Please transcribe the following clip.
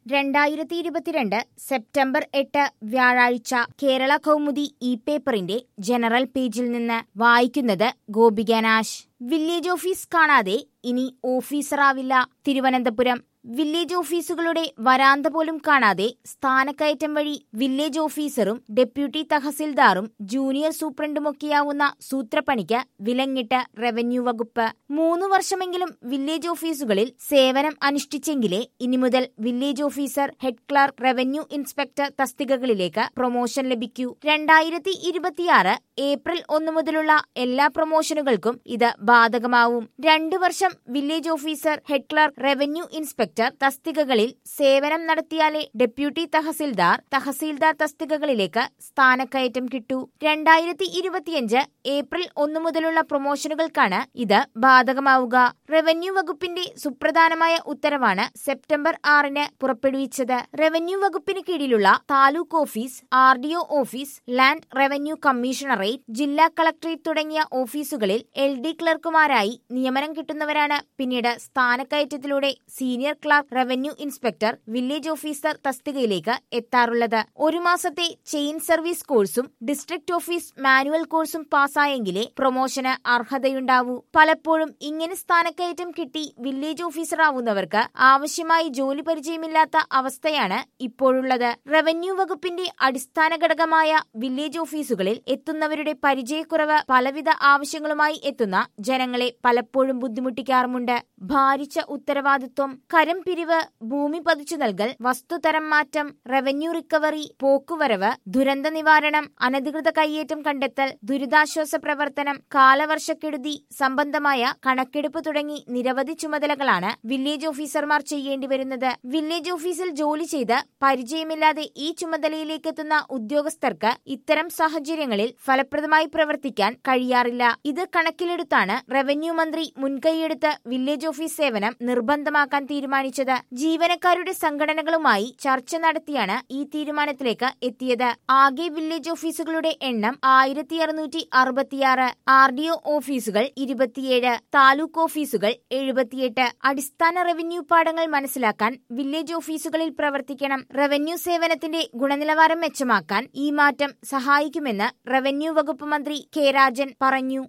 2022 September 8 വ്യാഴാഴ്ച കേരള കൗമുദി പേപ്പറിന്റെ general പേജിൽ നിന്ന് വായിക്കുന്നത് ഗോപിക നാശ്. വില്ലേജ് ഓഫീസ് കാണാതെ ഇനി ഓഫീസറാവില്ല. തിരുവനന്തപുരം. വില്ലേജ് ഓഫീസുകളുടെ വരാന്ത പോലും കാണാതെ സ്ഥാനക്കയറ്റം വഴി വില്ലേജ് ഓഫീസറും ഡെപ്യൂട്ടി തഹസിൽദാറും ജൂനിയർ സൂപ്രണ്ടുമൊക്കെയാവുന്ന സൂത്രപ്പണിക്ക് വിലങ്ങിട്ട് റവന്യൂ വകുപ്പ്. 3 വർഷമെങ്കിലും വില്ലേജ് ഓഫീസുകളിൽ സേവനം അനുഷ്ഠിച്ചെങ്കിലേ ഇനി മുതൽ village officer, head clerk, revenue inspector തസ്തികകളിലേക്ക് പ്രൊമോഷൻ ലഭിക്കൂ. 2026 ഏപ്രിൽ 1 മുതലുള്ള എല്ലാ പ്രൊമോഷനുകൾക്കും ഇത് ബാധകമാവും. 2 വർഷം village officer, head clerk, revenue inspector തസ്തികകളിൽ സേവനം നടത്തിയാലേ ഡെപ്യൂട്ടി തഹസിൽദാർ, തഹസിൽദാർ തസ്തികകളിലേക്ക് സ്ഥാനക്കയറ്റം കിട്ടൂ. 2025 ഏപ്രിൽ 1 മുതലുള്ള പ്രൊമോഷനുകൾക്കാണ് ഇത് ബാധകമാവുക. റവന്യൂ വകുപ്പിന്റെ സുപ്രധാനമായ ഉത്തരവാണ് സെപ്റ്റംബർ 6 പുറപ്പെടുവിച്ചത്. റവന്യൂ വകുപ്പിന് കീഴിലുള്ള taluk office, RDO office, land revenue commissionerate, ജില്ലാ കളക്ടറേറ്റ് തുടങ്ങിയ ഓഫീസുകളിൽ LD ക്ലർക്കുമാരായി നിയമനം കിട്ടുന്നവരാണ് പിന്നീട് സ്ഥാനക്കയറ്റത്തിലൂടെ senior clerk, revenue inspector, village officer തസ്തികയിലേക്ക് എത്താറുള്ളത്. 1 മാസത്തെ ചെയിൻ സർവീസ് കോഴ്സും ഡിസ്ട്രിക്ട് ഓഫീസ് മാനുവൽ കോഴ്സും പാസ്സായെങ്കിലേ പ്രൊമോഷന് അർഹതയുണ്ടാവൂ. പലപ്പോഴും ഇങ്ങനെ സ്ഥാനക്കയറ്റം കിട്ടി വില്ലേജ് ഓഫീസർ ആവുന്നവർക്ക് ആവശ്യമായി ജോലി പരിചയമില്ലാത്ത അവസ്ഥയാണ് ഇപ്പോഴുള്ളത്. റവന്യൂ വകുപ്പിന്റെ അടിസ്ഥാന ഘടകമായ വില്ലേജ് ഓഫീസുകളിൽ എത്തുന്നവരുടെ പരിചയക്കുറവ് പലവിധ ആവശ്യങ്ങളുമായി എത്തുന്ന ജനങ്ങളെ പലപ്പോഴും ബുദ്ധിമുട്ടിക്കാറുമുണ്ട്. ഭാരിച്ച ഉത്തരവാദിത്വം, കരം പിരിവ്, ഭൂമി പതിച്ചു നൽകൽ, വസ്തുതരം മാറ്റം, റവന്യൂ റിക്കവറി, പോക്കുവരവ്, ദുരന്ത നിവാരണം, അനധികൃത കയ്യേറ്റം കണ്ടെത്തൽ, ദുരിതാശ്വാസ പ്രവർത്തനം, കാലവർഷക്കെടുതി സംബന്ധമായ കണക്കെടുപ്പ് തുടങ്ങി നിരവധി ചുമതലകളാണ് വില്ലേജ് ഓഫീസർമാർ ചെയ്യേണ്ടി വരുന്നത്. വില്ലേജ് ഓഫീസിൽ ജോലി ചെയ്ത് പരിചയമില്ലാതെ ഈ ചുമതലയിലേക്ക് എത്തുന്ന ഉദ്യോഗസ്ഥർക്ക് ഇത്തരം സാഹചര്യങ്ങളിൽ ഫലപ്രദമായി പ്രവർത്തിക്കാൻ കഴിയാറില്ല. ഇത് കണക്കിലെടുത്താണ് റവന്യൂ മന്ത്രി മുൻകൈയെടുത്ത് വില്ലേജ് ഓഫീസ് സേവനം നിർബന്ധമാക്കാൻ തീരുമാനിച്ചത്. ജീവനക്കാരുടെ സംഘടനകളുമായി ചർച്ച നടത്തിയാണ് ഈ തീരുമാനത്തിലേക്ക് എത്തിയത്. ആകെ വില്ലേജ് ഓഫീസുകളുടെ എണ്ണം 1666, RDO ഓഫീസുകൾ 27, താലൂക്ക് ഓഫീസുകൾ 78. അടിസ്ഥാന റവന്യൂ പാഠങ്ങൾ മനസ്സിലാക്കാൻ വില്ലേജ് ഓഫീസുകളിൽ പ്രവർത്തിക്കണം. റവന്യൂ സേവനത്തിന്റെ ഗുണനിലവാരം മെച്ചമാക്കാൻ ഈ മാറ്റം സഹായിക്കുമെന്ന് റവന്യൂ വകുപ്പ് മന്ത്രി കെ രാജൻ പറഞ്ഞു.